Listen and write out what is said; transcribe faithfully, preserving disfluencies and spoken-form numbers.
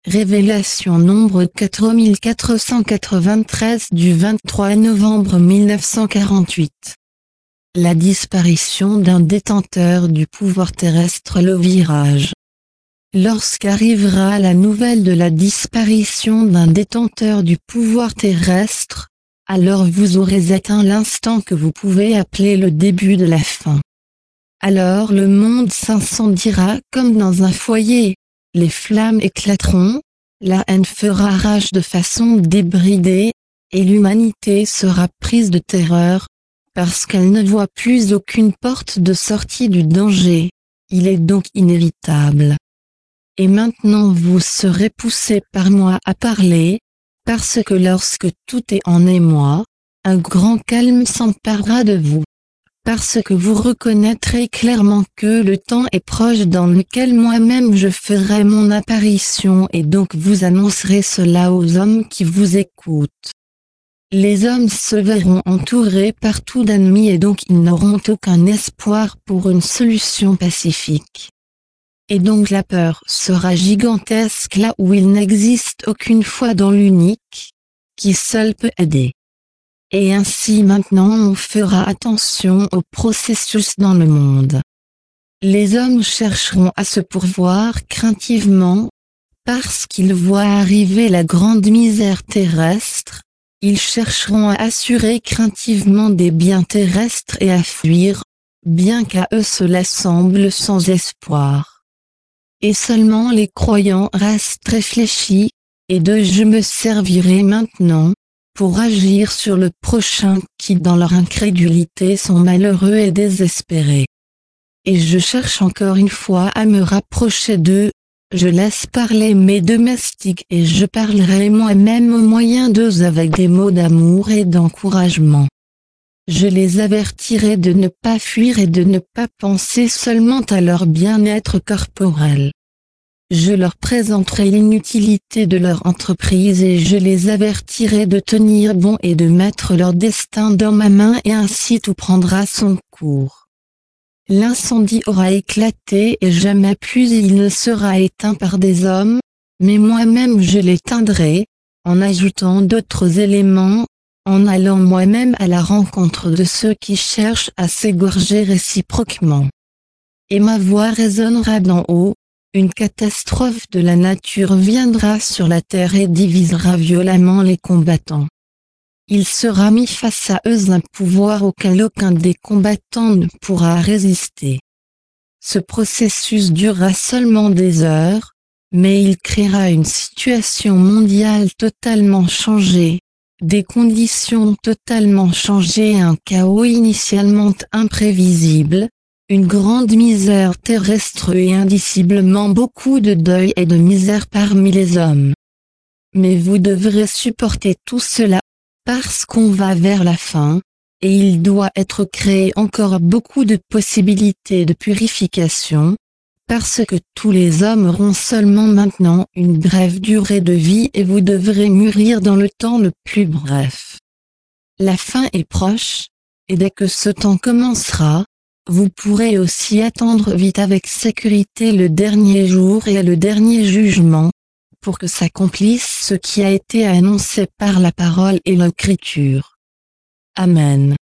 Révélation nombre quatre mille quatre cent quatre-vingt-treize du vingt-trois novembre mille neuf cent quarante-huit. La disparition d'un détenteur du pouvoir terrestre. Le virage. Lorsqu'arrivera la nouvelle de la disparition d'un détenteur du pouvoir terrestre, alors vous aurez atteint l'instant que vous pouvez appeler le début de la fin. Alors le monde s'incendiera comme dans un foyer, les flammes éclateront, la haine fera rage de façon débridée, et l'humanité sera prise de terreur, parce qu'elle ne voit plus aucune porte de sortie du danger. Il est donc inévitable. Et maintenant vous serez poussé par moi à parler, parce que lorsque tout est en émoi, un grand calme s'emparera de vous. Parce que vous reconnaîtrez clairement que le temps est proche dans lequel moi-même je ferai mon apparition et donc vous annoncerez cela aux hommes qui vous écoutent. Les hommes se verront entourés partout d'ennemis et donc ils n'auront aucun espoir pour une solution pacifique. Et donc la peur sera gigantesque là où il n'existe aucune foi dans l'unique, qui seul peut aider. Et ainsi maintenant on fera attention au processus dans le monde. Les hommes chercheront à se pourvoir craintivement, parce qu'ils voient arriver la grande misère terrestre, ils chercheront à assurer craintivement des biens terrestres et à fuir, bien qu'à eux cela semble sans espoir. Et seulement les croyants restent réfléchis, et de je me servirai maintenant, pour agir sur le prochain qui dans leur incrédulité sont malheureux et désespérés. Et je cherche encore une fois à me rapprocher d'eux, je laisse parler mes domestiques et je parlerai moi-même au moyen d'eux avec des mots d'amour et d'encouragement. Je les avertirai de ne pas fuir et de ne pas penser seulement à leur bien-être corporel. Je leur présenterai l'inutilité de leur entreprise et je les avertirai de tenir bon et de mettre leur destin dans ma main et ainsi tout prendra son cours. L'incendie aura éclaté et jamais plus il ne sera éteint par des hommes, mais moi-même je l'éteindrai, en ajoutant d'autres éléments, en allant moi-même à la rencontre de ceux qui cherchent à s'égorger réciproquement. Et ma voix résonnera d'en haut. Une catastrophe de la nature viendra sur la terre et divisera violemment les combattants. Il sera mis face à eux un pouvoir auquel aucun des combattants ne pourra résister. Ce processus durera seulement des heures, mais il créera une situation mondiale totalement changée, des conditions totalement changées et un chaos initialement imprévisible. Une grande misère terrestre et indiciblement beaucoup de deuil et de misère parmi les hommes. Mais vous devrez supporter tout cela, parce qu'on va vers la fin, et il doit être créé encore beaucoup de possibilités de purification, parce que tous les hommes auront seulement maintenant une brève durée de vie et vous devrez mûrir dans le temps le plus bref. La fin est proche, et dès que ce temps commencera, vous pourrez aussi attendre vite avec sécurité le dernier jour et le dernier jugement, pour que s'accomplisse ce qui a été annoncé par la parole et l'écriture. Amen.